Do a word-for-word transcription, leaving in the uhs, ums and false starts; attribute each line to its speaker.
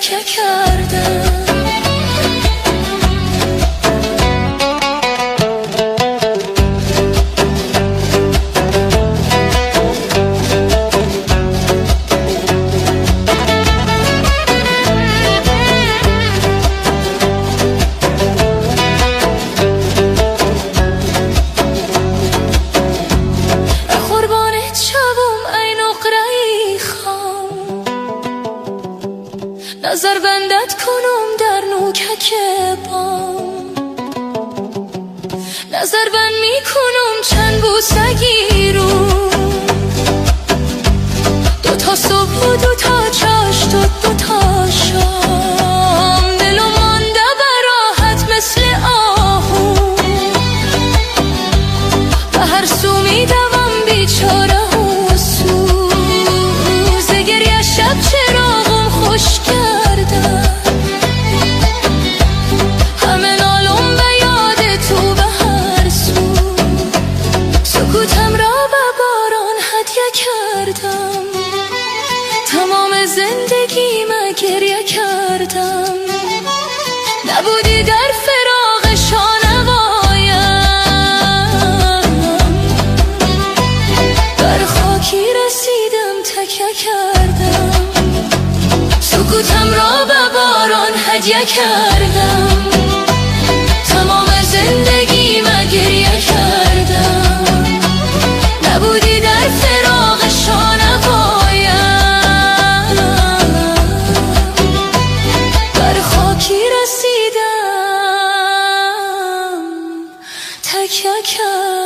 Speaker 1: تکیه کردم. نظر بندت کنم در نوکک بام، نظر بند می کنم چند بوسگی رو، دو تا صبح و دو تا چشت و دو تا شام، دلو مانده براحت مثل آهو، به هر سو می دوم بیچاره و سوز گریه شب چراغم خوش کرد. تمام زندگی من گریه کردم، نبودی در فراق شانوایم، بر خاکی رسیدم تکیه کردم، سکوتم را به باران هدیه کردم. تمام زندگی من گریه کردم، نبودی در فراق شانوایم، بر خاکی رسیدم تکیه کردم.